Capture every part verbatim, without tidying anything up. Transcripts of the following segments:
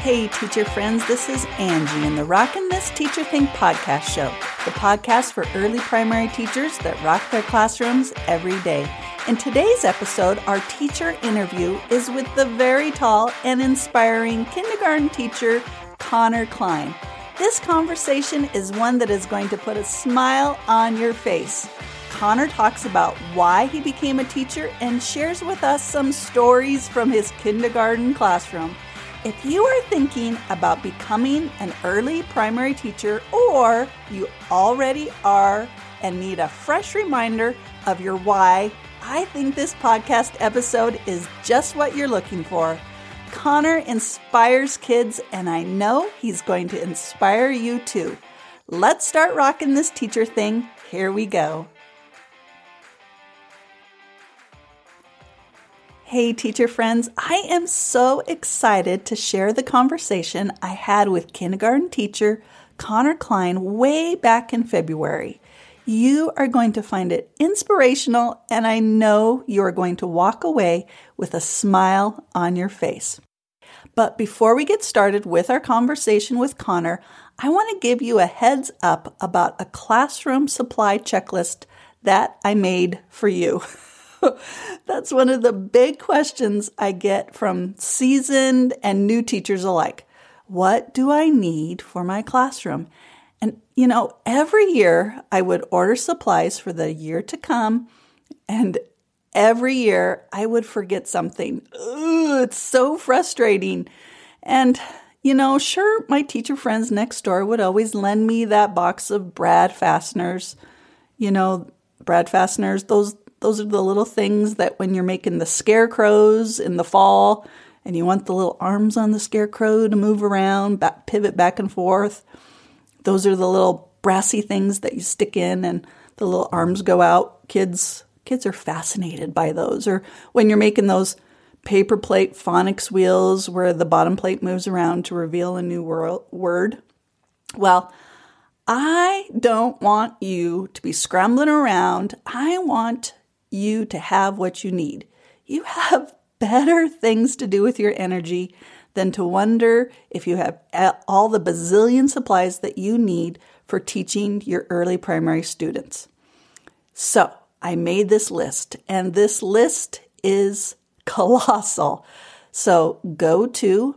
Hey, teacher friends, this is Angie in the Rockin' This Teacher Thing podcast show, the podcast for early primary teachers that rock their classrooms every day. In today's episode, our teacher interview is with the very tall and inspiring kindergarten teacher, Connor Klein. This conversation is one that is going to put a smile on your face. Connor talks about why he became a teacher and shares with us some stories from his kindergarten classroom. If you are thinking about becoming an early primary teacher, or you already are and need a fresh reminder of your why, I think this podcast episode is just what you're looking for. Connor inspires kids, and I know he's going to inspire you too. Let's start rocking this teacher thing. Here we go. Hey, teacher friends, I am so excited to share the conversation I had with kindergarten teacher Connor Klein way back in February. You are going to find it inspirational, and I know you are going to walk away with a smile on your face. But before we get started with our conversation with Connor, I want to give you a heads up about a classroom supply checklist that I made for you. That's one of the big questions I get from seasoned and new teachers alike. What do I need for my classroom? And, you know, every year I would order supplies for the year to come, and every year I would forget something. Ugh, it's so frustrating. And, you know, sure, my teacher friends next door would always lend me that box of brad fasteners. You know, brad fasteners, those Those are the little things that when you're making the scarecrows in the fall and you want the little arms on the scarecrow to move around, back, pivot back and forth, those are the little brassy things that you stick in and the little arms go out. Kids kids are fascinated by those. Or when you're making those paper plate phonics wheels where the bottom plate moves around to reveal a new wor- word. Well, I don't want you to be scrambling around. I want you to have what you need. You have better things to do with your energy than to wonder if you have all the bazillion supplies that you need for teaching your early primary students. So I made this list, and this list is colossal. So go to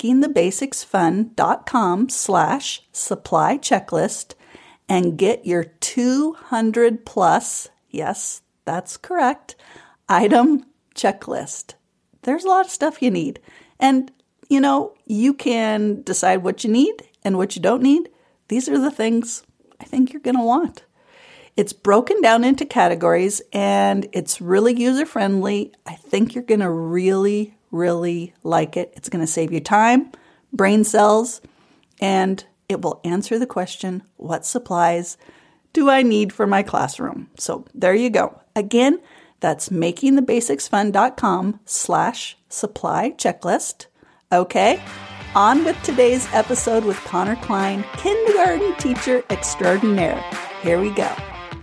makingthebasicsfun.com slash supply checklist and get your two hundred plus, yes, that's correct, item checklist. There's a lot of stuff you need. And, you know, you can decide what you need and what you don't need. These are the things I think you're going to want. It's broken down into categories, and it's really user-friendly. I think you're going to really, really like it. It's going to save you time, brain cells, and it will answer the question, what supplies do I need for my classroom? So there you go. Again, that's makingthebasicsfun.com slash supply checklist. Okay, on with today's episode with Connor Klein, kindergarten teacher extraordinaire. Here we go.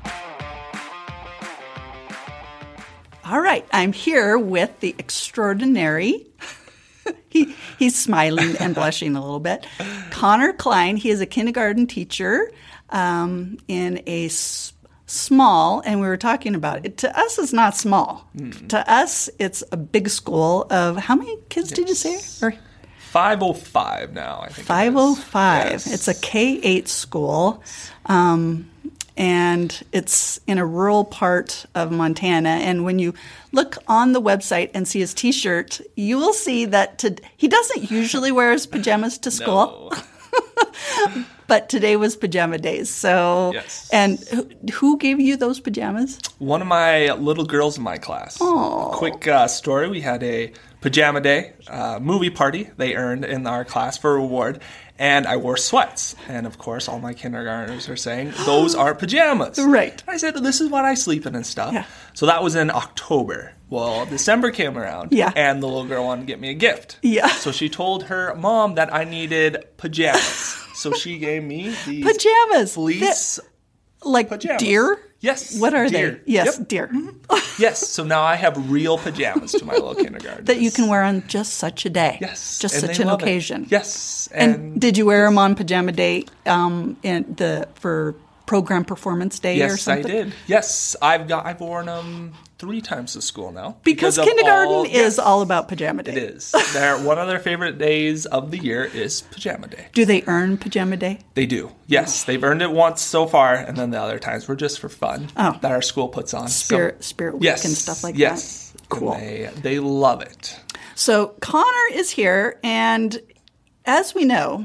All right, I'm here with the extraordinary, he, he's smiling and blushing a little bit, Connor Klein. He is a kindergarten teacher um, in a s- small, and we were talking about it, to us it's not small. Mm. To us it's a big school of, how many kids yes. did you say? Or five oh five now, I think. five oh five. Yes. It's a K eight school. Um And it's in a rural part of Montana. And when you look on the website and see his T-shirt, you will see that to, he doesn't usually wear his pajamas to school. No. But today was pajama days. So, yes. And who, who gave you those pajamas? One of my little girls in my class. Oh. Quick uh, story. We had a pajama day uh, movie party they earned in our class for a reward. And I wore sweats. And, of course, all my kindergartners are saying, those are pajamas. Right. I said, this is what I sleep in and stuff. Yeah. So that was in October. Well, December came around. Yeah. And the little girl wanted to get me a gift. Yeah. So she told her mom that I needed pajamas. So she gave me these pajamas. fleece Like pajamas. deer? Yes. What are deer. they? Yes, Yep. deer. Yes. So now I have real pajamas to my little kindergarten. That you can wear on just such a day. Yes. Just and such they an love it. occasion. Yes. And, And, did you wear them on pajama day um, in the for program performance day or yes, I something? did. Yes. I've got I've worn them three times to school now. Because of kindergarten all- is yes, all about pajama day. It is. Their, one of their favorite days of the year is pajama day. Do they earn pajama day? They do. Yes. They've earned it once so far, and then the other times were just for fun Oh. that our school puts on. So- Spirit Spirit Week yes, and stuff like yes. that. Cool. And they, they love it. So Connor is here, and as we know,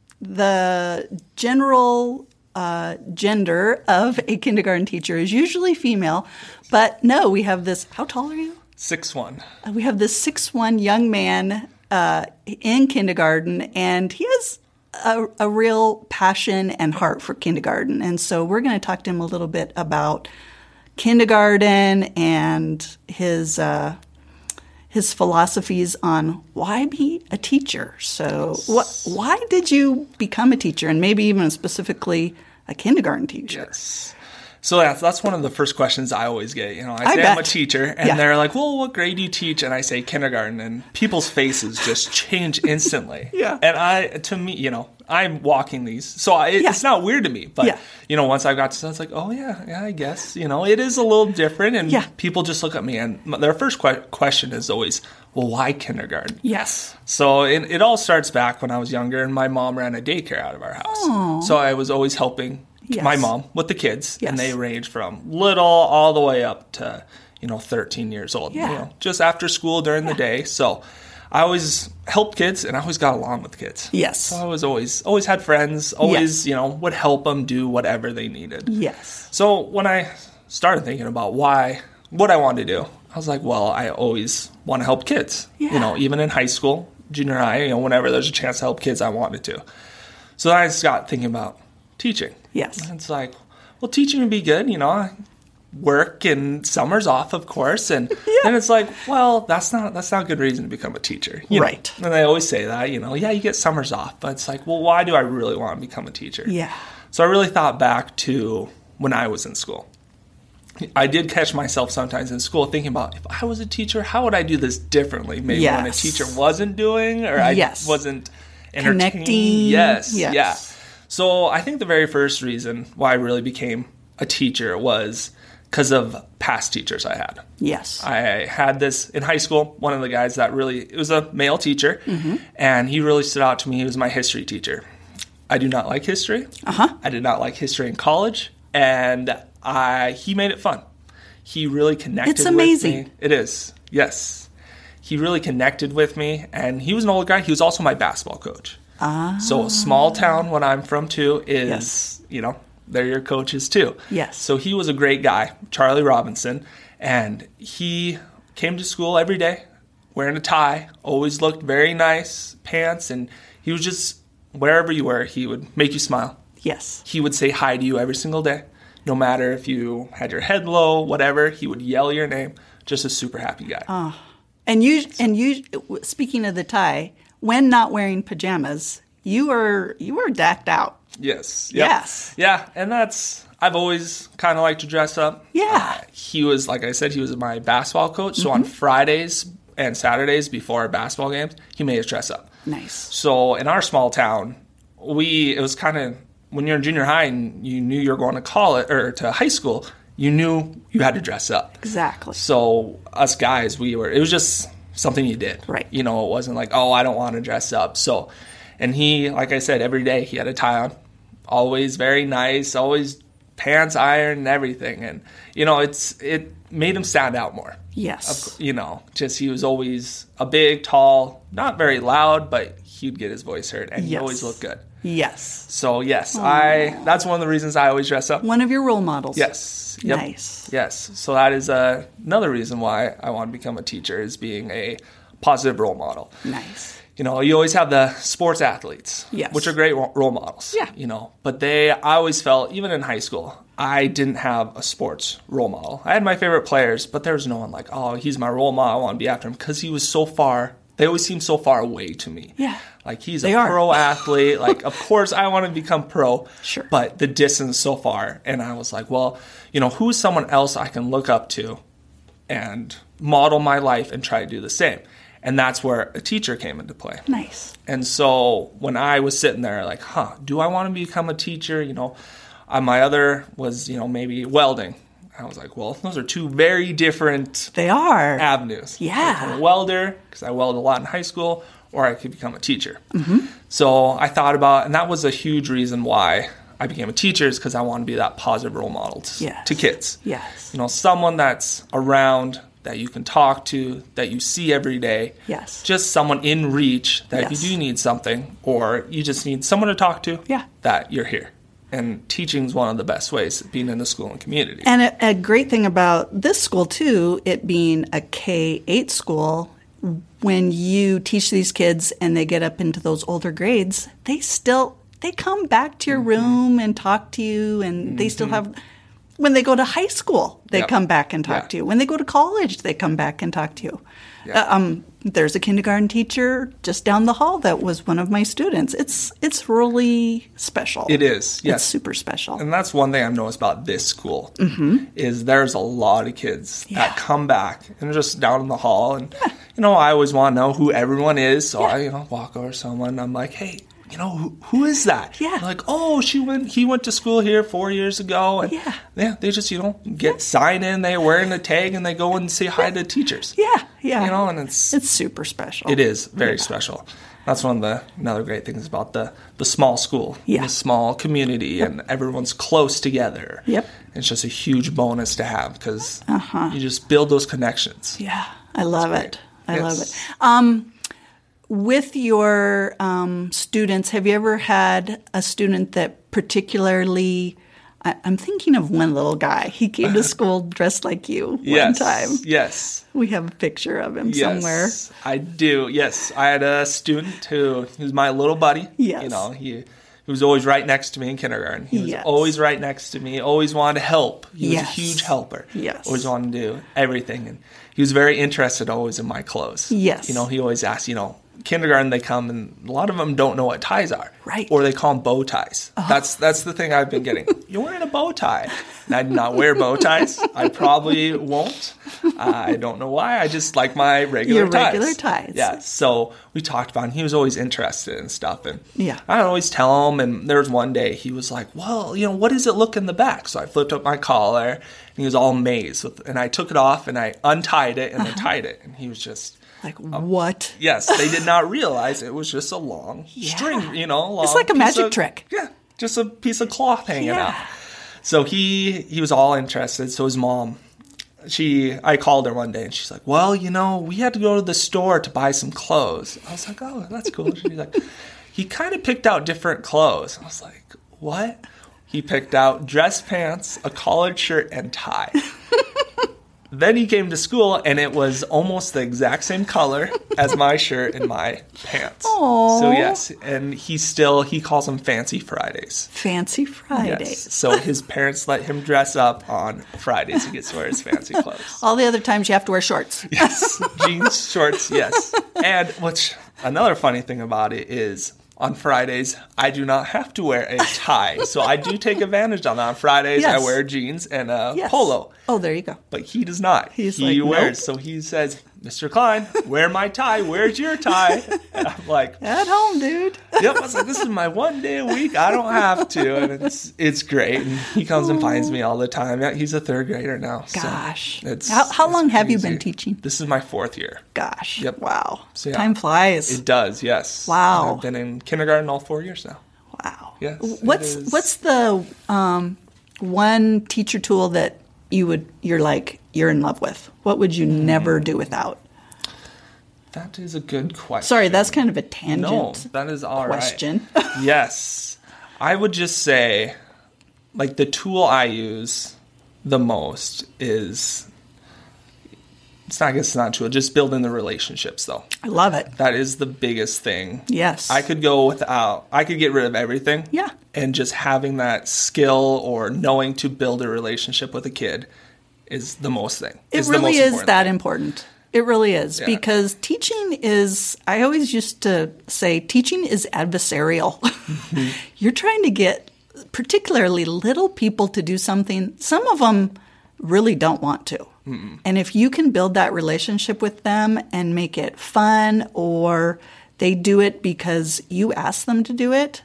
the general uh, gender of a kindergarten teacher is usually female. But no, we have this. How tall are you? six one. Uh, We have this six one young man uh, in kindergarten, and he has a, a real passion and heart for kindergarten. And so we're going to talk to him a little bit about kindergarten and his uh, his philosophies on why be a teacher. So what, why did you become a teacher, and maybe even specifically a kindergarten teacher? Yes. So that's, that's one of the first questions I always get. You know, I I say I'm a bet. teacher, and Yeah. they're like, well, what grade do you teach? And I say kindergarten, and people's faces just change instantly. Yeah. And I, to me, you know, I'm walking these. So I, it, Yeah. it's not weird to me. But, Yeah. you know, once I got to, I was like, oh, yeah, yeah, I guess. You know, it is a little different. And Yeah. people just look at me, and m- their first que- question is always, well, why kindergarten? Yes. So it, it all starts back when I was younger, and my mom ran a daycare out of our house. So I was always helping Yes. my mom with the kids, Yes. and they range from little all the way up to, you know, thirteen years old. Yeah. You know, just after school during the day. So I always helped kids, and I always got along with kids. Yes. So I was always always had friends. Always, you know, would help them do whatever they needed. Yes. So when I started thinking about why, what I wanted to do, I was like, well, I always want to help kids. Yeah. You know, even in high school, junior high, you know, whenever there's a chance to help kids, I wanted to. So then I just got thinking about teaching. Yes. And it's like, well, teaching would be good, you know, I work and summers off, of course. And then it's like, well, that's not that's not a good reason to become a teacher. you know? Right. And they always say that, you know, yeah, you get summers off. But it's like, well, why do I really want to become a teacher? Yeah. So I really thought back to when I was in school. I did catch myself sometimes in school thinking about, if I was a teacher, how would I do this differently? Maybe when a Yes. teacher wasn't doing, or I Yes. wasn't entertaining. Connecting. Yes, Yes. yeah. So I think the very first reason why I really became a teacher was because of past teachers I had. Yes. I had this in high school. One of the guys that really, it was a male teacher, Mm-hmm. and he really stood out to me. He was my history teacher. I do not like history. Uh-huh. I did not like history in college, and I he made it fun. He really connected It's with amazing. me. It is, yes. He really connected with me, and he was an old guy. He was also my basketball coach. Ah. So a small town, when I'm from too, is, Yes. you know, they're your coaches too. Yes. So he was a great guy, Charlie Robinson, and he came to school every day wearing a tie, always looked very nice, pants, and he was just, wherever you were, he would make you smile. Yes. He would say hi to you every single day. No matter if you had your head low, whatever, he would yell your name. Just a super happy guy. And you and you speaking of the tie, when not wearing pajamas, you were you were decked out. Yes. Yep. Yes. Yeah, and that's, I've always kind of liked to dress up. Yeah. Uh, he was, like I said, he was my basketball coach. So Mm-hmm. on Fridays and Saturdays before our basketball games, he made us dress up. Nice. So in our small town, we, it was kind of, when you're in junior high and you knew you were going to college or to high school, you knew you had to dress up. Exactly. So us guys, we were, it was just something you did. Right. You know, it wasn't like, oh, I don't want to dress up. So, and he, like I said, every day he had a tie on, always very nice, always pants ironed and everything. And, you know, it's, it made him stand out more. Yes. You know, just he was always a big, tall, not very loud, but he'd get his voice heard, and he Yes. always looked good. Yes. So yes, I that's one of the reasons I always dress up. One of your role models. Yes. Yep. Nice. Yes. So that is uh, another reason why I want to become a teacher, is being a positive role model. Nice. You know, you always have the sports athletes, Yes. which are great ro- role models. Yeah. You know, but they, I always felt, even in high school, I didn't have a sports role model. I had my favorite players, but there was no one like, oh, he's my role model, I want to be after him, because he was so far they always seem so far away to me. Yeah. Like, he's They a are. pro athlete. Like, of course I want to become pro. Sure. But the distance is so far. And I was like, well, you know, who's someone else I can look up to and model my life and try to do the same? And that's where a teacher came into play. Nice. And so when I was sitting there like, huh, do I want to become a teacher? You know, uh, my other was, you know, maybe welding. I was like, well, those are two very different They are. avenues. Yeah. I could become a welder, because I welded a lot in high school, or I could become a teacher. Mm-hmm. So I thought about, and that was a huge reason why I became a teacher, is because I want to be that positive role model to, Yes. to kids. Yes. You know, someone that's around, that you can talk to, that you see every day. Yes. Just someone in reach that Yes. if you do need something, or you just need someone to talk to, Yeah. that you're here. And teaching is one of the best ways, being in the school and community. And a, a great thing about this school, too, it being a K eight school, when you teach these kids and they get up into those older grades, they still, they come back to your Mm-hmm. room and talk to you, and mm-hmm. they still have, when they go to high school, they Yep. come back and talk Yeah. to you. When they go to college, they come back and talk to you. Yeah. Uh, um, there's a kindergarten teacher just down the hall that was one of my students. It's it's really special. It is, yes. It's super special. And that's one thing I've noticed about this school, mm-hmm. is there's a lot of kids Yeah. that come back and are just down in the hall. And, you know, I always want to know who everyone is. So Yeah. I, you know, walk over to someone and I'm like, hey, you know, who, who is that? Yeah. They're like, oh, she went, he went to school here four years ago. And Yeah. yeah, they just, you know, get sign in, they wearing a tag and they go and say hi to teachers. Yeah, yeah. You know, and it's, It's super special. it is very Yeah. special. That's one of the another great things about the, the small school, Yeah. the small community, and everyone's close together. Yep. It's just a huge bonus to have, because Uh-huh. you just build those connections. Yeah, I love great. it. I love Yes. it. Um, with your um, students, have you ever had a student that particularly? I, I'm thinking of one little guy. He came to school dressed like you Yes. one time. Yes. We have a picture of him Yes, somewhere. I do. Yes, I had a student who he was my little buddy. Yes. You know, he, he was always right next to me in kindergarten. He was Yes. always right next to me. Always wanted to help. He was Yes. a huge helper. Yes. Always wanted to do everything, and he was very interested always in my clothes. Yes. You know, he always asked. You know, kindergarten they come and a lot of them don't know what ties are. Right. Or they call them bow ties. That's that's the thing I've been getting. You're wearing a bow tie. And I do not wear bow ties. I probably won't. Uh, I don't know why. I just like my regular Your ties. regular ties. Yeah. So we talked about it, and he was always interested in stuff. And Yeah. I would always tell him. And there was one day he was like, well, you know, what does it look in the back? So I flipped up my collar, and he was all amazed. With, and I took it off, and I untied it, and Uh-huh. then tied it. And he was just... Like, what? Yes, they did not realize it was just a long Yeah. string, you know. Long It's like a piece magic of- trick. Yeah, just a piece of cloth hanging Yeah. out. So he he was all interested. So his mom, she, I called her one day and she's like, well, you know, we had to go to the store to buy some clothes. I was like, oh, that's cool. She's like, he kind of picked out different clothes. I was like, what? He picked out dress pants, a collared shirt, and tie. Then he came to school, and it was almost the exact same color as my shirt and my pants. Aw. So yes, and he still, he calls them Fancy Fridays. Fancy Fridays. Yes. So his parents let him dress up on Fridays. He gets to wear his fancy clothes. All the other times you have to wear shorts. Yes, jeans, shorts, yes. And which, another funny thing about it is, on Fridays, I do not have to wear a tie. So I do take advantage on that. On Fridays, Yes. I wear jeans and a Yes. polo. Oh, there you go. But he does not. He's he like, wears. nope. So he says, Mister Klein, wear my tie. Where's your tie? And I'm like, At home, dude. yep. I was like, this is my one day a week. I don't have to. And it's it's great. And he comes and finds me all the time. Yeah, he's a third grader now. so Gosh. it's, how how it's long have you crazy. been teaching? This is my fourth year. Gosh. Yep. Wow. So, yeah. Time flies. It does, yes. Wow. I've been in kindergarten all four years now. Wow. Yes, it What's is. what's the um, one teacher tool that you would you're like you're in love with? What would you Hmm. never do without? That is a good question. Sorry, that's kind of a tangent No, that is all right. question. Yes. I would just say, like, the tool I use the most is, it's not, I guess it's not a tool, just building the relationships, though. I love it. That is the biggest thing. Yes. I could go without, I could get rid of everything. Yeah. And just having that skill or knowing to build a relationship with a kid is the most thing. It is the really most is important that thing. important. It really is, Yeah. because teaching is, I always used to say, teaching is adversarial. Mm-hmm. You're trying to get particularly little people to do something. Some of them really don't want to. Mm-mm. And if you can build that relationship with them and make it fun, or they do it because you ask them to do it,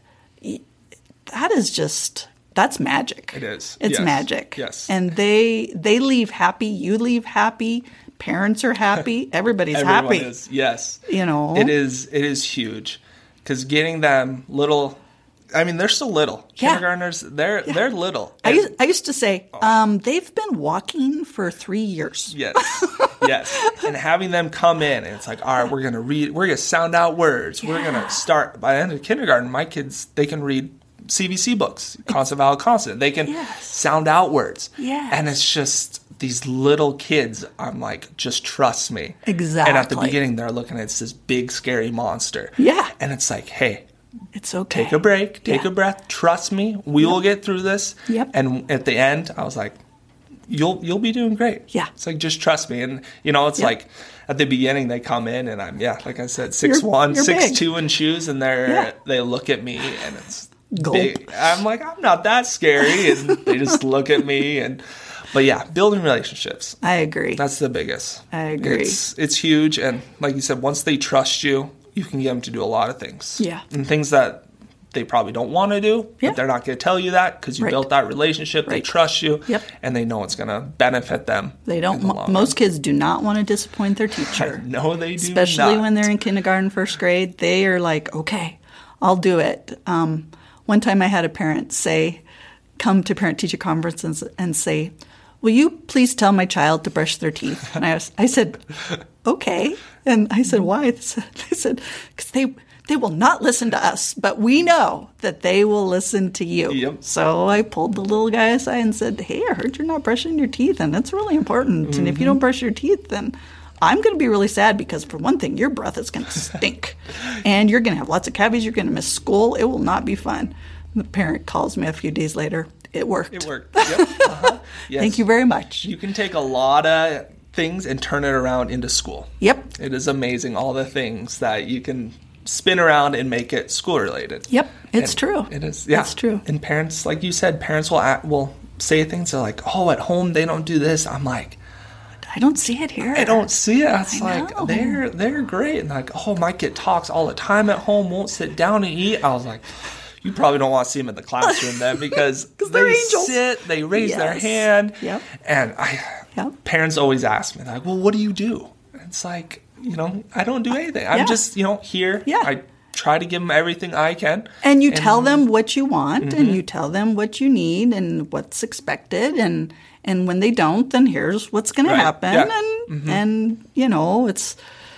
that is just, that's magic. It is. It's Yes. magic. Yes. And they they leave happy, you leave happy, parents are happy, everybody's Everyone happy. is. Yes. You know? It is it is huge, because getting them little, I mean, they're still little. Yeah. Kindergartners, they're Yeah. they're little. I And- used, I used to say, um, they've been walking for three years. Yes, yes. And having them come in, and it's like, all right, we're going to read, we're going to sound out words. We're going Yeah. to start, by the end of kindergarten, my kids, they can read C V C books, constant, vowel, consonant. They can Yes. sound out words. Yes. And it's just these little kids, I'm like, just trust me. Exactly. And at the beginning, they're looking at this big, scary monster. Yeah. And it's like, hey, It's okay. take a break, take Yeah. a breath, trust me, we will get through this. Yep. And at the end, I was like, you'll you'll be doing great. Yeah. It's like, just trust me. And you know, it's Yep. like at the beginning they come in and I'm yeah, like I said, six You're- one, you're six big. two in shoes, and they're Yeah. they look at me and it's Gulp. big. I'm like, I'm not that scary, and they just look at me. And but yeah, building relationships. I agree. That's the biggest. I agree. It's it's huge, and like you said, once they trust you, you can get them to do a lot of things. Yeah. And things that they probably don't want to do, Yeah. but they're not going to tell you that because you Right. built that relationship. They Right. trust you, Yep. and they know it's going to benefit them. They in don't. the mo- long Most kids do not want to disappoint their teacher. run. No, they do Especially not. when they're in kindergarten, first grade. They are like, okay, I'll do it. Um, one time I had a parent say, come to parent-teacher conferences and say, will you please tell my child to brush their teeth? And I, was, I said, okay. And I said, why? I said, because they, they will not listen to us, but we know that they will listen to you. Yep. So I pulled the little guy aside and said, hey, I heard you're not brushing your teeth, and that's really important. Mm-hmm. And if you don't brush your teeth, then I'm going to be really sad, because for one thing, your breath is going to stink and you're going to have lots of cavities. You're going to miss school. It will not be fun. The parent calls me a few days later. It worked. It worked. Yep. Uh-huh. Yes. Thank you very much. You can take a lot of things and turn it around into school. Yep. It is amazing, all the things that you can spin around and make it school related. Yep. It's And true. It is. Yeah. It's true. And parents, like you said, parents will act, will say things. They're like, "Oh, at home they don't do this." I'm like, I don't see it here. I don't see it. It's I like know. they're they're great. And like, oh, my kid talks all the time at home, won't sit down and eat. I was like, you probably don't want to see them in the classroom then, because they're they angels. sit, they raise their Yes. hand, Yep. and I Yep. parents always ask me like, well, what do you do? And it's like, you know, I don't do anything. I'm Yeah. just, you know, here. Yeah. I try to give them everything I can. And you tell them what you want, Mm-hmm. and you tell them what you need and what's expected, and and when they don't, then here's what's going Right. to happen, Yeah. Mm-hmm. and and you know it's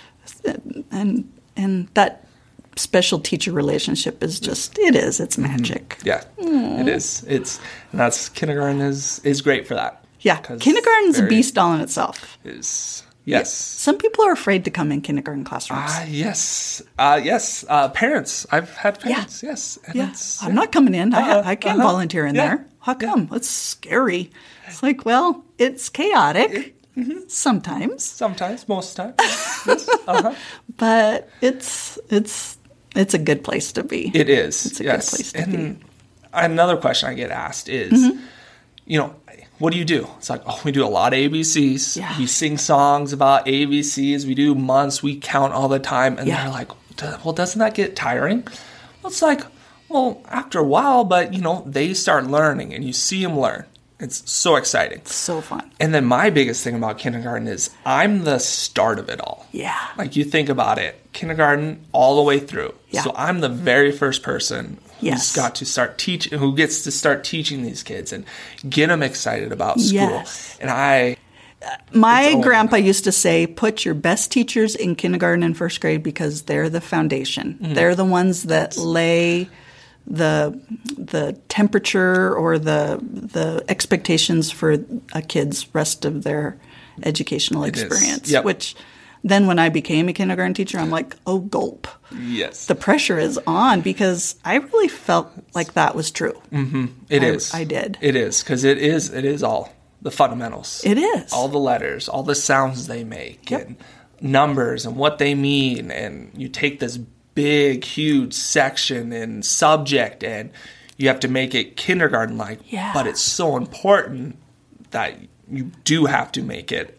and and that special teacher relationship is just it is it's magic. Yeah, it is. It's and that's kindergarten is is great for that. Yeah, 'Cause kindergarten's a very- beast all in itself. Is yes. Some people are afraid to come in kindergarten classrooms. Ah, yes. Uh, yes. Uh, parents. I've had parents. Yes. And Yeah, it's- I'm not coming in. I, Uh-huh, I can't uh-huh. volunteer in Yeah, there. How come? It's scary. It's like, well, it's chaotic sometimes, Sometimes, most times. Yes. Uh-huh. but it's it's it's a good place to be. It is. It's a yes. good place to and be. Mm-hmm. another question I get asked is, you know, what do you do? It's like, oh, we do a lot of A B Cs. Yeah. We sing songs about A B Cs. We do months. We count all the time. And Yeah. they're like, well, doesn't that get tiring? Well, it's like, well, after a while, but, you know, they start learning and you see them learn. It's so exciting. So fun. And then my biggest thing about kindergarten is I'm the start of it all. Yeah. Like you think about it, kindergarten all the way through. Yeah. So I'm the very first person who's Yes. got to start teaching, who gets to start teaching these kids and get them excited about school. Yes. And I, My It's all- grandpa used to say, put your best teachers in kindergarten and first grade because they're the foundation. Mm-hmm. They're the ones that lay the the temperature or the the expectations for a kid's rest of their educational It is. experience. Yep. Which then when I became a kindergarten teacher, I'm like, oh, gulp. yes, The pressure is on because I really felt like that was true. it I- is. I did. It is, because it is, it is all the fundamentals. It is. All the letters, all the sounds they make. Yep. And numbers and what they mean, and you take this big, huge section and subject, and you have to make it kindergarten-like. Yeah. But it's so important that you do have to make it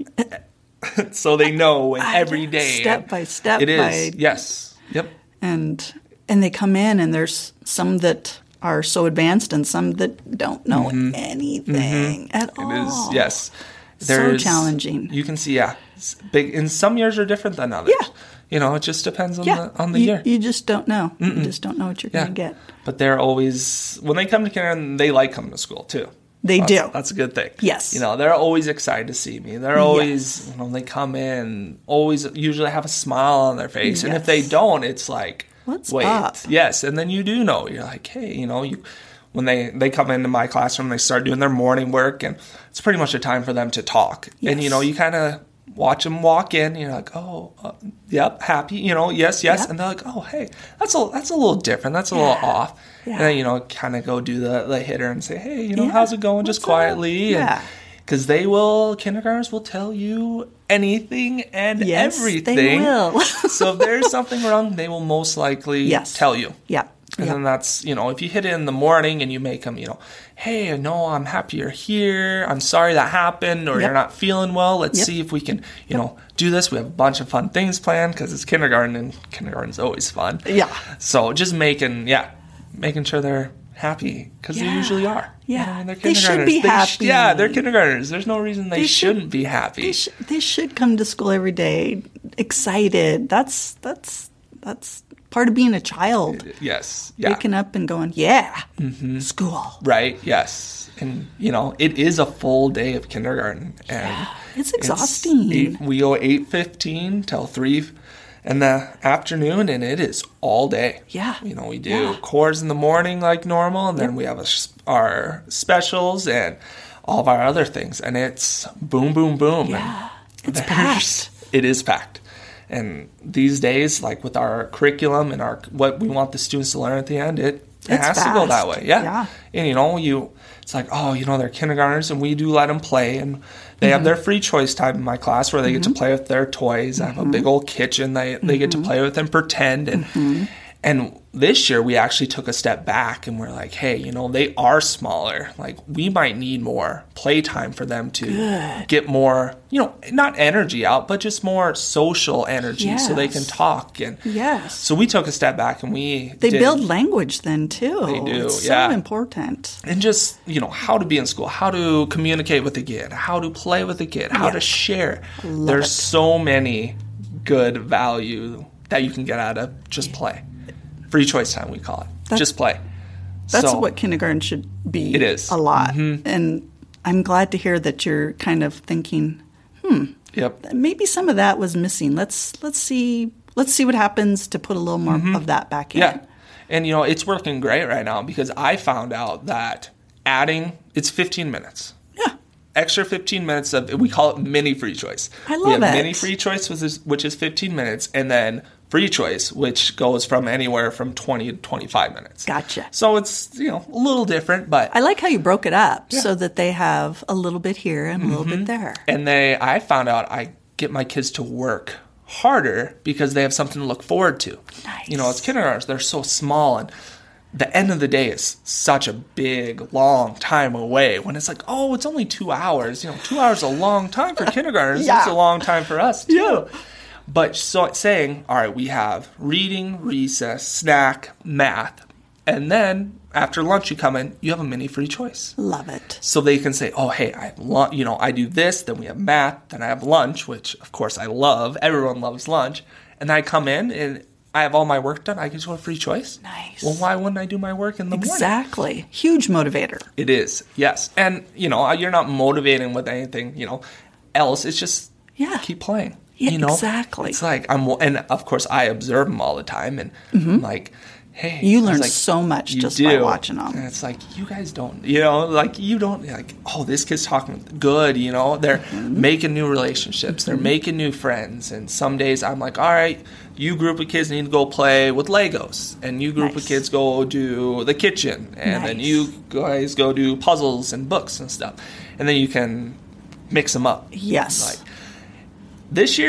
so they know, and every day. Step by step. It is. By, yes. Yep. And and they come in, and there's some that are so advanced and some that don't know mm-hmm. anything mm-hmm. at all. It is, yes. There's, so challenging. You can see, yeah. Big, and some years are different than others. Yeah. You know, it just depends on yeah. the on the you, year. You just don't know. Mm-mm. You just don't know what you're yeah. going to get. But they're always, when they come to kindergarten, they like coming to school too. They that's, do. That's a good thing. Yes. You know, they're always excited to see me. They're always, yes. you know, they come in, always usually have a smile on their face. Yes. And if they don't, it's like, what's wait. up? Yes. And then you do know. You're like, hey, you know, you when they, they come into my classroom, they start doing their morning work, and it's pretty much a time for them to talk. Yes. And, you know, you kind of watch them walk in, and you're like, oh, uh, yep, happy, you know, yes, yes. Yep. And they're like, oh, hey, that's a, that's a little different. That's a yeah. little off. Yeah. And then, you know, kind of go do the, the hitter and say, hey, you know, yeah. how's it going? Just What's quietly. Yeah. Because they will, kindergartners will tell you anything and yes, everything. They will. So if there's something wrong, they will most likely yes. tell you. Yeah. And yep. then that's, you know, if you hit it in the morning and you make them, you know, hey, I know I'm happy you're here. I'm sorry that happened, or yep. you're not feeling well. Let's yep. see if we can, you yep. know, do this. We have a bunch of fun things planned because it's kindergarten, and kindergarten's always fun. Yeah. So just making, yeah, making sure they're happy, because yeah. they usually are. Yeah. I mean, they're they should be they happy. Sh- yeah, they're kindergartners. There's no reason they, they shouldn't should, be happy. They, sh- they should come to school every day excited. That's, that's, that's part of being a child. Yes. Yeah. Waking up and going, yeah, mm-hmm. school. Right. Yes. And, you know, it is a full day of kindergarten. And yeah, it's exhausting. It's eight, we go eight fifteen till three in the afternoon, and it is all day. Yeah. You know, we do yeah. cores in the morning like normal, and then yep. we have a, our specials and all of our other things. And it's boom, boom, boom. Yeah. And it's packed. It is packed. And these days, like with our curriculum and our what we want the students to learn at the end, it, it has fast. to go that way. Yeah. yeah. And, you know, you it's like, oh, you know, they're kindergartners, and we do let them play. And they mm-hmm. have their free choice time in my class where they mm-hmm. get to play with their toys. Mm-hmm. I have a big old kitchen they, they mm-hmm. get to play with and pretend. And mm-hmm. And this year we actually took a step back, and we're like, hey, you know, they are smaller. Like, we might need more playtime for them to Good. get more, you know, not energy out, but just more social energy yes. so they can talk. And yes. so we took a step back, and we They did, build language then, too. They do, it's yeah. so important. And just, you know, how to be in school, how to communicate with the kid, how to play with the kid, how yes. to share. Love There's it. so many good value that you can get out of just play. Free choice time, we call it. That's, just play. That's so, what kindergarten should be. It is. A lot. Mm-hmm. And I'm glad to hear that you're kind of thinking, hmm, yep. maybe some of that was missing. Let's let's see let's see what happens to put a little more mm-hmm. of that back in. Yeah. And, you know, it's working great right now, because I found out that adding, it's fifteen minutes. Yeah. Extra fifteen minutes of, we call it mini free choice. I love we have it. Mini free choice, which is, which is fifteen minutes, and then free choice, which goes from anywhere from twenty to twenty-five minutes. Gotcha. So it's, you know, a little different, but I like how you broke it up yeah. so that they have a little bit here and a little mm-hmm. bit there. And they, I found out I get my kids to work harder because they have something to look forward to. Nice. You know, as kindergartners, they're so small, and the end of the day is such a big, long time away, when it's like, oh, it's only two hours. You know, two hours is a long time for kindergartners. yeah. It's a long time for us, too. Yeah. But so it's saying, all right, we have reading, recess, snack, math, and then after lunch you come in, you have a mini free choice. Love it. So they can say, oh, hey, I have lunch, you know, I do this, then we have math, then I have lunch, which of course I love. Everyone loves lunch. And then I come in and I have all my work done. I get to a free choice. Nice. Well, why wouldn't I do my work in the morning? Exactly. Huge motivator. It is, yes. And, you know, you're not motivating with anything, you know, else. It's just yeah. keep playing. Yeah, you know? exactly. It's like, I'm, and of course I observe them all the time, and mm-hmm. I'm like, hey. You learn like, so much just do. by watching them. And it's like, you guys don't, you know, like you don't, like, oh, this kid's talking good, you know. They're mm-hmm. making new relationships. They're mm-hmm. making new friends. And some days I'm like, all right, you group of kids need to go play with Legos. And you group nice. of kids go do the kitchen. And nice. then you guys go do puzzles and books and stuff. And then you can mix them up. Yes. Like, this year,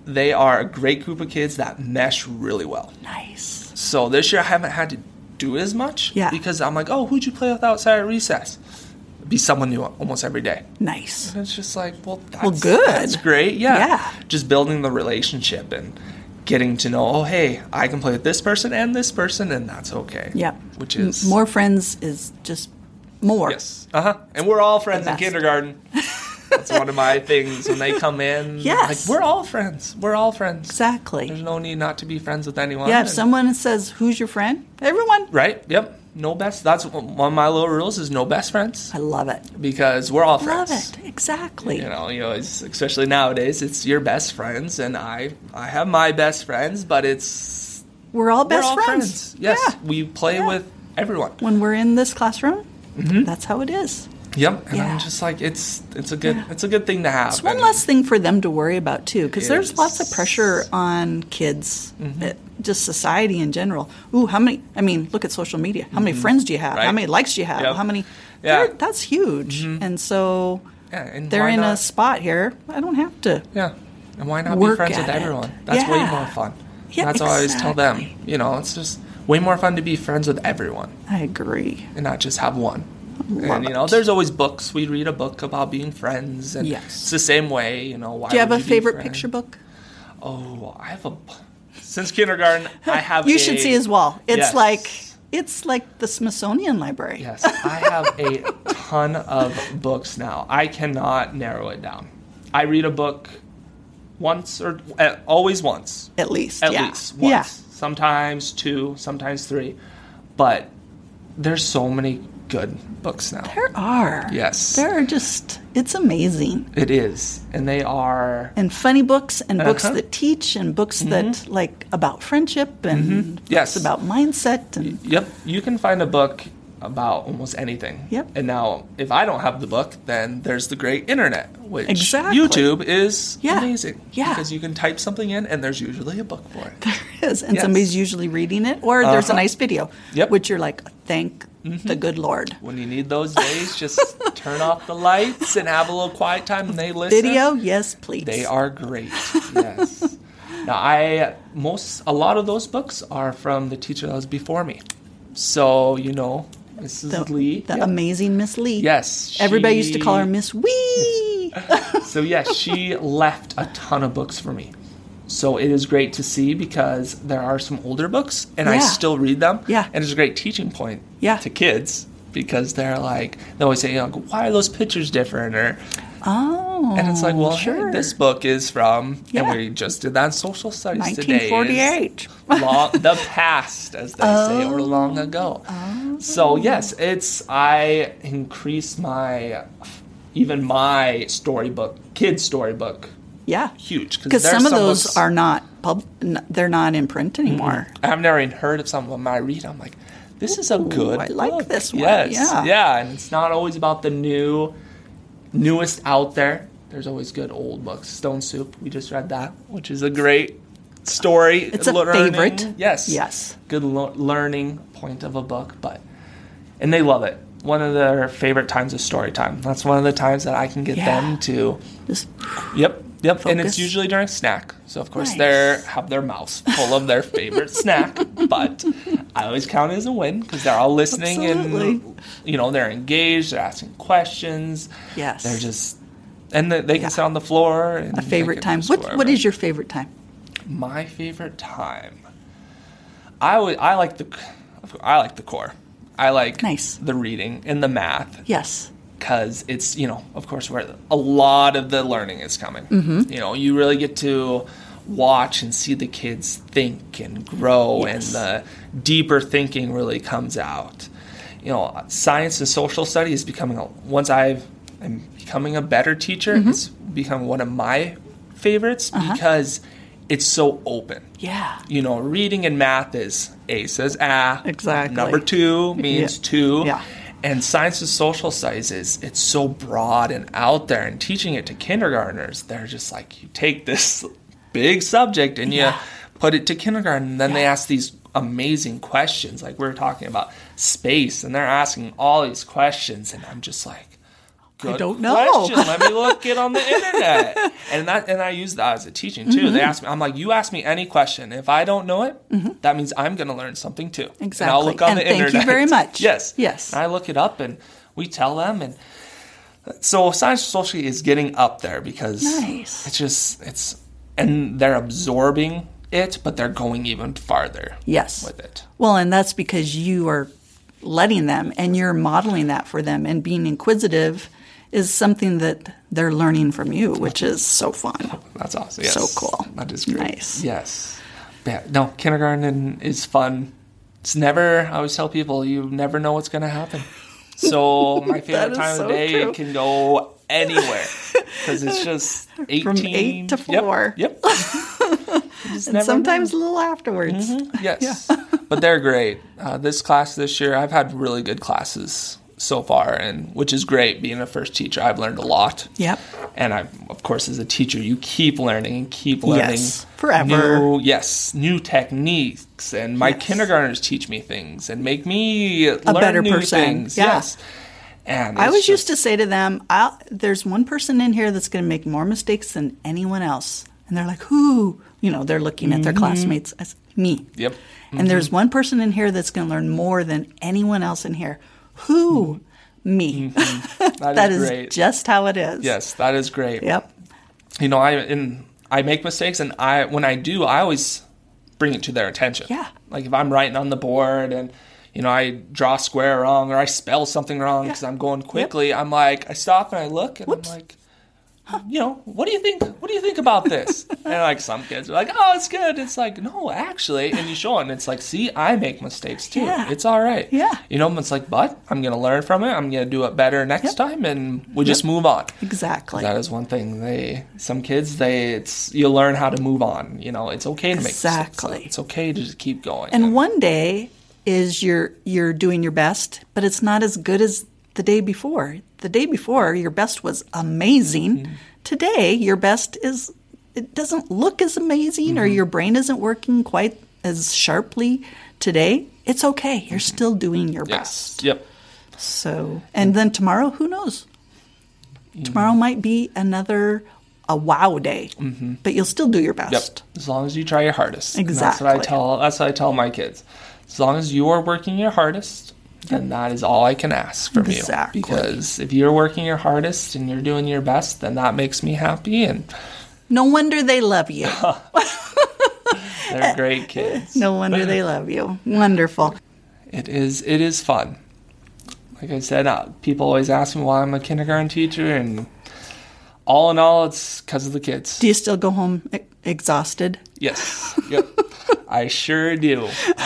they are a great group of kids that mesh really well. Nice. So this year I haven't had to do as much Yeah. because I'm like, oh, who'd you play with outside at recess? It'd be someone new almost every day. Nice. And it's just like, well, that's, Well, good. that's great. Yeah. Yeah. Just building the relationship and getting to know, oh, hey, I can play with this person and this person, and that's okay. Yep. Which is... M- more friends is just more. Yes. Uh-huh. And we're all friends in best. kindergarten. That's one of my things. When they come in, Yes. like, we're all friends. We're all friends. Exactly. There's no need not to be friends with anyone. Yeah, if And- someone says, who's your friend? Everyone. Right? Yep. No best. That's one of my little rules is no best friends I love it. because we're all Love friends. it. Exactly. You know, you know, it's, especially nowadays, it's your best friends, and I, I have my best friends, but it's We're all best we're all friends. friends. Yes, Yeah. we play Yeah. with everyone. When we're in this classroom, that's how it is. Yep, and Yeah. I'm just like, it's it's a good Yeah. it's a good thing to have. It's one and- less thing for them to worry about, too, because It there's is. lots of pressure on kids, uh, just society in general. Ooh, how many, I mean, look at social media. How many friends do you have? How Right. many likes do you have? Yep. How many? Yeah. they're- That's huge. And so Yeah, and they're why in a not- spot here. I don't have to. Yeah, and why not Work be friends at with it. everyone? That's way Yeah. more fun. Yeah, That's what I always tell them. exactly. You know, it's just way more fun to be friends with everyone I agree. and not just have one. Love And you know, it. there's always books. We read a book about being friends, and Yes. it's the same way. You know, why Do you have would a be favorite friends? picture book? Oh, I have a. Since kindergarten, I have. You a, should see his wall. It's Yes. like it's like the Smithsonian Library. Yes, I have a ton of books now. I cannot narrow it down. I read a book once or uh, always once. At least. At yeah. least once. Yeah. Sometimes two, sometimes three. But there's so many good books now. There are. Yes. There are just, it's amazing. It is. And they are And funny books and books Uh-huh. that teach and books that like about friendship and books Yes. about mindset and Yep, you can find a book about almost anything. Yep. And now, if I don't have the book, then there's the great internet, which Exactly. YouTube is Yeah. amazing. Yeah. Because you can type something in, and there's usually a book for it. there is. And Yes. somebody's usually reading it or there's a Uh-huh. nice video. Yep. Which you're like, thank the good Lord. When you need those days, just turn off the lights and have a little quiet time, and they listen. Video, yes, please. They are great. Yes. Now, I most a lot of those books are from the teacher that was before me. So you know, Missus the, Lee. the Yep. amazing Miss Lee. Yes. Everybody used to call her she- Miss Wee. So yes, she left a ton of books for me. So it is great to see because there are some older books and I Yeah. still read them. Yeah. And it's a great teaching point Yeah. to kids because they're like, they always say, you know, why are those pictures different? Or, Oh, and it's like, well, sure. hey, this book is from, Yeah. and we just did that in social studies nineteen today. forty-eight. is long, the past, as they say, or long ago. So yes, it's, I increase my, even my storybook, kids storybook, Yeah. huge. Because there's some of those books- are not pub. n- They're not in print anymore. I've never even heard of some of them I read. I'm like, this is a good I like book. this one. Yes. Yeah. Yeah. And it's not always about the new, newest out there. There's always good old books. Stone Soup, we just read that, which is a great story. It's a learning- favorite. Yes. Yes. Good lo- learning point of a book. But, and they love it. One of their favorite times is story time. That's one of the times that I can get Yeah. them to, Just yep. Yep, and Focus. it's usually during snack. So of course Nice. they have their mouths full of their favorite snack, but I always count it as a win because they're all listening Absolutely. and you know they're engaged, they're asking questions. Yes. They're just and they, they can Yeah. sit on the floor. And a favorite they can time. just What wherever. What is your favorite time? My favorite time? I would I like the I like the core. I like Nice. the reading and the math. Yes. Because it's, you know, of course, where a lot of the learning is coming. Mm-hmm. You know, you really get to watch and see the kids think and grow, Yes. and the deeper thinking really comes out. You know, science and social studies is becoming, a, once I've, I'm becoming a better teacher, Mm-hmm. it's become one of my favorites Uh-huh. because it's so open. Yeah. You know, reading and math is A says ah. Exactly. Number two means Yeah. two. Yeah. And science and social studies is it's so broad and out there, and teaching it to kindergartners, they're just like, you take this big subject and Yeah. you put it to kindergarten, and then they Yeah. ask these amazing questions. Like we were talking about space, and they're asking all these questions, and I'm just like, Good I don't know. question. Let me look it on the internet. And that, and I use that as a teaching too. Mm-hmm. They ask me, I'm like, you ask me any question. If I don't know it, mm-hmm. that means I'm going to learn something too. Exactly. And I'll look on and the thank internet. Thank you very much. Yes. Yes. And I look it up and we tell them. And so science socially is getting up there because nice. it's just, it's, and they're absorbing it, but they're going even farther. Yes. With it. Well, and that's because you are letting them and you're modeling that for them, and being inquisitive is something that they're learning from you, which is so fun. That's awesome. Yes. So cool. That is great. Nice. Yes. Yeah. No, kindergarten is fun. It's never, I always tell people, you never know what's going to happen. So my favorite time so of the day true. can go anywhere because it's just eighteen. From eight to four. Yep. yep. And sometimes know. a little afterwards. Mm-hmm. Yes. Yeah. But they're great. Uh, this class this year, I've had really good classes so far, and which is great. Being a first teacher, I've learned a lot. Yep. And I, of course, as a teacher, you keep learning and keep learning. Yes, forever. New, yes, new techniques, and my yes. kindergartners teach me things and make me a learn better new person. things. Yeah. Yes. And I always just, used to say to them, I'll, "There's one person in here that's going to make more mistakes than anyone else," and they're like, "Who?" You know, they're looking mm-hmm. at their classmates as me. Yep. Mm-hmm. And there's one person in here that's going to learn more than anyone else in here. Who? Mm-hmm. Me. Mm-hmm. That, that is, is great. just how it is. Yes, that is great. Yep. You know, I and I make mistakes, and I when I do, I always bring it to their attention. Yeah. Like if I'm writing on the board and you know I draw a square wrong or I spell something wrong because yeah. I'm going quickly, yep. I'm like I stop and I look and Whoops. I'm like, you know, what do you think? What do you think about this? And like some kids are like, oh, it's good. It's like, no, actually. And you show it, and it's like, see, I make mistakes too. Yeah. It's all right. Yeah. You know, it's like, but I'm going to learn from it. I'm going to do it better next yep. time, and we yep. just move on. Exactly. That is one thing. They, some kids, they, it's you learn how to move on. You know, it's okay to make exactly. mistakes. It's okay to just keep going. And, and one day is you're you're doing your best, but it's not as good as the day before. The day before, your best was amazing. Mm-hmm. Today, your best is, it doesn't look as amazing mm-hmm. or your brain isn't working quite as sharply today. It's okay. You're mm-hmm. still doing your yes. best. Yep. So, and then tomorrow, who knows? Mm-hmm. Tomorrow might be another, a wow day, mm-hmm. but you'll still do your best. Yep. As long as you try your hardest. Exactly. And that's what I tell, that's what I tell my kids. As long as you are working your hardest, then that is all I can ask from exactly. you. Because if you're working your hardest and you're doing your best, then that makes me happy. And no wonder they love you. They're great kids. No wonder they love you. Wonderful. It is. It is fun. Like I said, uh, people always ask me why I'm a kindergarten teacher, and all in all, it's because of the kids. Do you still go home e- exhausted? Yes. Yep. I sure do.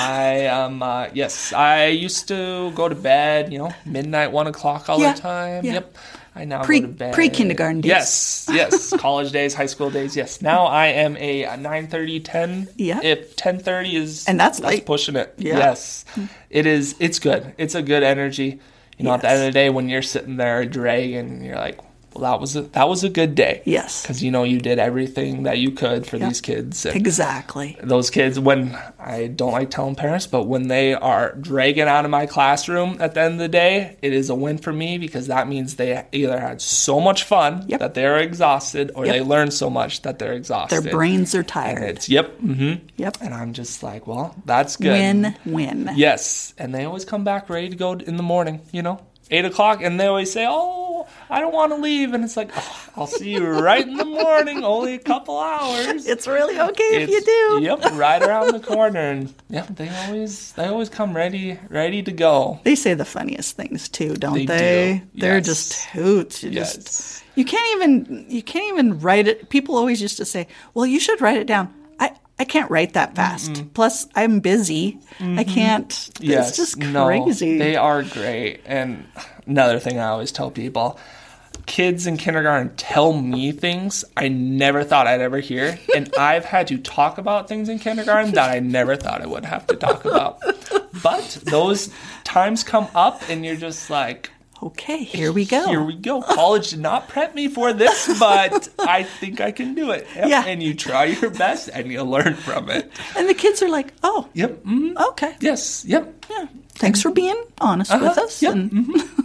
I um uh, yes. I used to go to bed, you know, midnight, one o'clock all yeah, the time. Yeah. Yep. I now Pre, go to bed. Pre-kindergarten days. Yes, yes. College days, high school days. Yes. Now I am a, a nine thirty, ten. Yeah. If ten thirty is and that's, that's late. pushing it. Yeah. Yes. It is. It's good. It's a good energy. You know, yes. at the end of the day, when you're sitting there dragging, you're like, well, that was a, that was a good day. Yes. Because, you know, you did everything that you could for yep. these kids. And exactly. those kids, when, I don't like telling parents, but when they are dragging out of my classroom at the end of the day, it is a win for me because that means they either had so much fun yep. that they're exhausted or yep. they learned so much that they're exhausted. Their brains are tired. And it's, yep. Mm-hmm. Yep. And I'm just like, well, that's good. Win, win. Yes. And they always come back ready to go in the morning, you know? Eight o'clock, and they always say, oh, I don't want to leave. And it's like, oh, I'll see you right in the morning, only a couple hours. It's really okay if it's, you do. Yep, right around the corner. And yep, they always they always come ready ready to go. They say the funniest things too, don't they? they? Do. They're yes. just hoots. You yes. just you can't even you can't even write it. People always used to say, well, you should write it down. I, I can't write that fast. Mm-mm. Plus, I'm busy. Mm-hmm. I can't. Yes. It's just no, crazy. They are great. And another thing I always tell people, kids in kindergarten tell me things I never thought I'd ever hear. And I've had to talk about things in kindergarten that I never thought I would have to talk about. But those times come up and you're just like, okay, here we go. Here we go. College did not prep me for this, but I think I can do it. Yep. Yeah. And you try your best and you learn from it. And the kids are like, oh. Yep. Mm-hmm. Okay. Yes. Yep. Yeah. Thanks for being honest uh-huh. with us. Yep. And mm-hmm. yeah.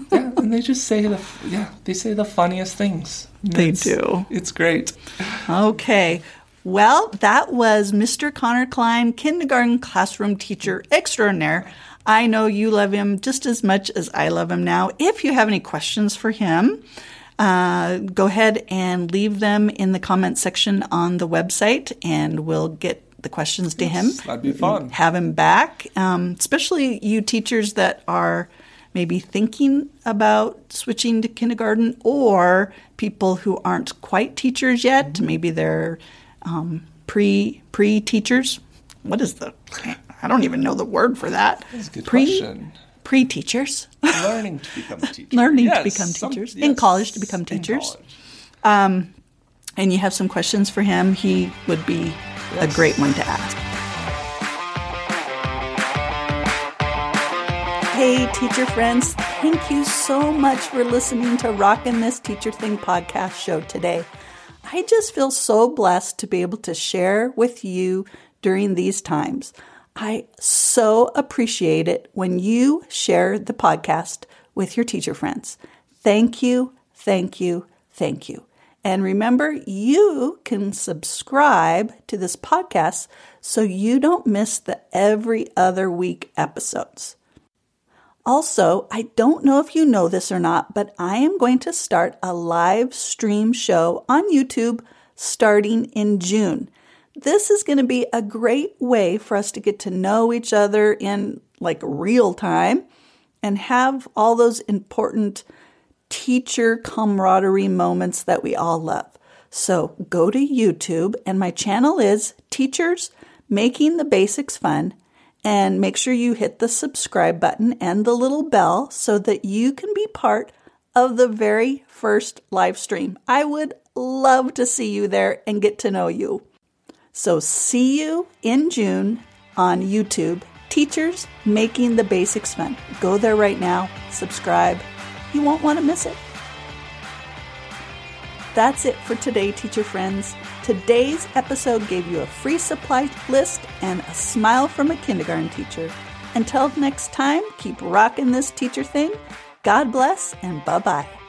And they just say the yeah, they say the funniest things. They It's- do. It's great. Okay. Well, that was Mister Connor Klein, kindergarten classroom teacher extraordinaire. I know you love him just as much as I love him now. If you have any questions for him, uh, go ahead and leave them in the comment section on the website, and we'll get the questions to him. That'd be fun. Have him back, um, especially you teachers that are maybe thinking about switching to kindergarten, or people who aren't quite teachers yet. Mm-hmm. Maybe they're um, pre pre teachers. What is the? I don't even know the word for that. That's a good pre, question. Pre teachers. Learning to become teachers. Learning yes, to become some, teachers yes, in college to become teachers. Um, and you have some questions for him. He would be yes. a great one to ask. Hey, teacher friends, thank you so much for listening to Rockin' This Teacher Thing podcast show today. I just feel so blessed to be able to share with you during these times. I so appreciate it when you share the podcast with your teacher friends. Thank you, thank you, thank you. And remember, you can subscribe to this podcast so you don't miss the every other week episodes. Also, I don't know if you know this or not, but I am going to start a live stream show on YouTube starting in June. This is going to be a great way for us to get to know each other in like real time and have all those important teacher camaraderie moments that we all love. So go to YouTube, and my channel is Teachers Making the Basics Fun. And make sure you hit the subscribe button and the little bell so that you can be part of the very first live stream. I would love to see you there and get to know you. So see you in June on YouTube, Teachers Making the Basics Fun. Go there right now, subscribe. You won't want to miss it. That's it for today, teacher friends. Today's episode gave you a free supply list and a smile from a kindergarten teacher. Until next time, keep rocking this teacher thing. God bless and bye-bye.